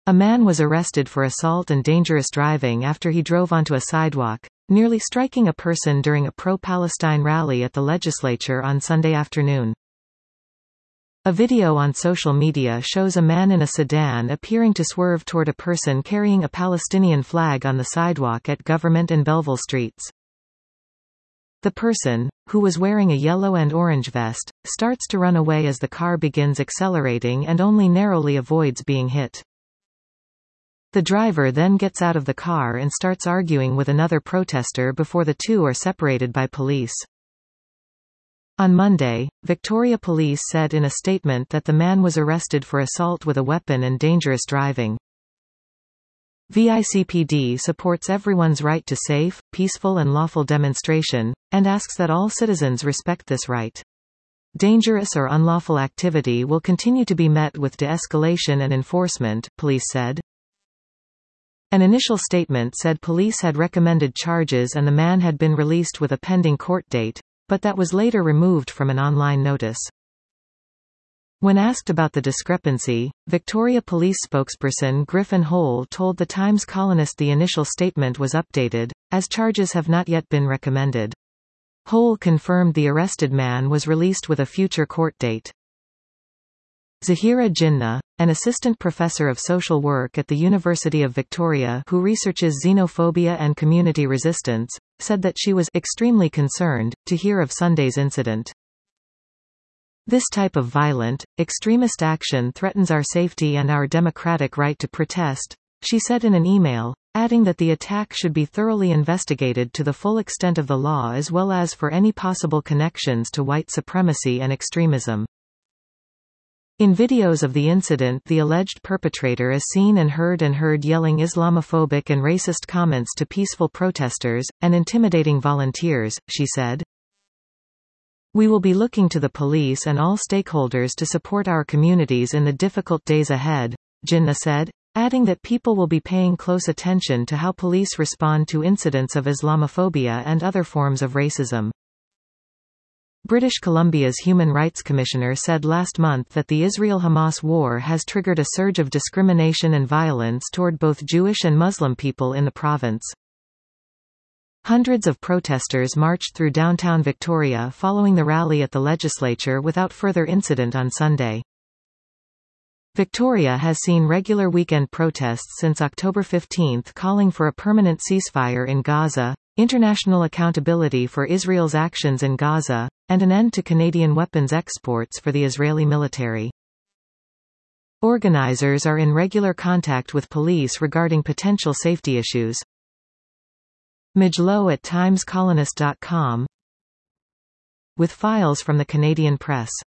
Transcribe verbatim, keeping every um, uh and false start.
A man was arrested for assault and dangerous driving after he drove onto a sidewalk, nearly striking a person during a pro-Palestine rally at the legislature on Sunday afternoon. A video on social media shows a man in a sedan appearing to swerve toward a person carrying a Palestinian flag on the sidewalk at Government and Belleville Streets. The person, who was wearing a yellow and orange vest, starts to run away as the car begins accelerating and only narrowly avoids being hit. The driver then gets out of the car and starts arguing with another protester before the two are separated by police. On Monday, Victoria Police said in a statement that the man was arrested for assault with a weapon and dangerous driving. V I C P D supports everyone's right to safe, peaceful and lawful demonstration, and asks that all citizens respect this right. Dangerous or unlawful activity will continue to be met with de-escalation and enforcement, police said. An initial statement said police had recommended charges and the man had been released with a pending court date, but that was later removed from an online notice. When asked about the discrepancy, Victoria Police spokesperson Griffin Hole told the Times-Colonist the initial statement was updated, as charges have not yet been recommended. Hole confirmed the arrested man was released with a future court date. Zahira Jinnah, an assistant professor of social work at the University of Victoria who researches xenophobia and community resistance, said that she was extremely concerned to hear of Sunday's incident. This type of violent, extremist action threatens our safety and our democratic right to protest, she said in an email, adding that the attack should be thoroughly investigated to the full extent of the law as well as for any possible connections to white supremacy and extremism. In videos of the incident, the alleged perpetrator is seen and heard and heard yelling Islamophobic and racist comments to peaceful protesters, and intimidating volunteers, she said. We will be looking to the police and all stakeholders to support our communities in the difficult days ahead, Jinnah said, adding that people will be paying close attention to how police respond to incidents of Islamophobia and other forms of racism. British Columbia's Human Rights Commissioner said last month that the Israel-Hamas war has triggered a surge of discrimination and violence toward both Jewish and Muslim people in the province. Hundreds of protesters marched through downtown Victoria following the rally at the legislature without further incident on Sunday. Victoria has seen regular weekend protests since October fifteenth calling for a permanent ceasefire in Gaza, international accountability for Israel's actions in Gaza, and an end to Canadian weapons exports for the Israeli military. Organizers are in regular contact with police regarding potential safety issues. Midge Lowe at times colonist dot com. With files from the Canadian press.